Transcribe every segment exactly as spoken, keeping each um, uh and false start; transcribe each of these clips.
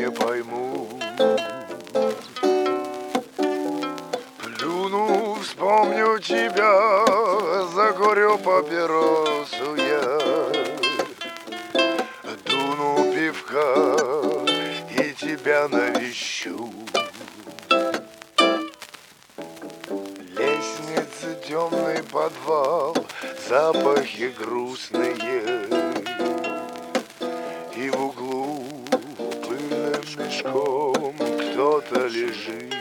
не пойму. Плюну, вспомню тебя, закурю папиросу я, дуну пивка и тебя навещу. Лестница, темный подвал, запахи грустные, и в углу пыльным мешком кто-то лежит.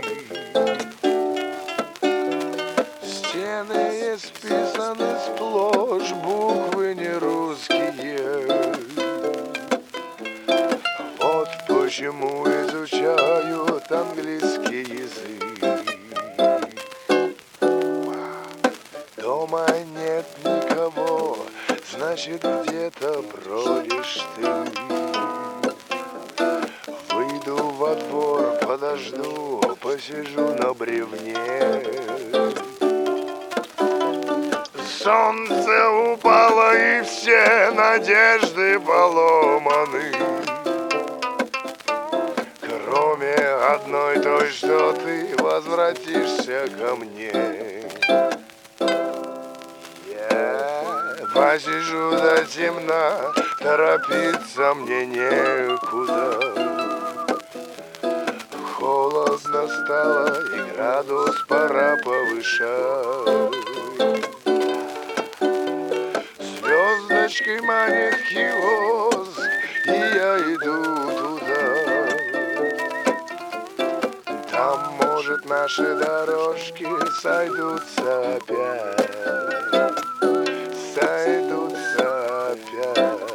Стены исписаны сплошь, буквы не русские. Вот почему изучают английский язык. Дома нет никого, значит, где-то бродишь ты. Выйду во двор, подожду, посижу на бревне. Солнце упало, и все надежды поломаны, кроме одной той, что ты возвратишься ко мне. Посижу до темна, торопиться мне некуда. Холодно стало, и градус пора повышать. Звездочкой манит киоск, и я иду туда. Там, может, наши дорожки сойдутся опять. Сойдутся опять.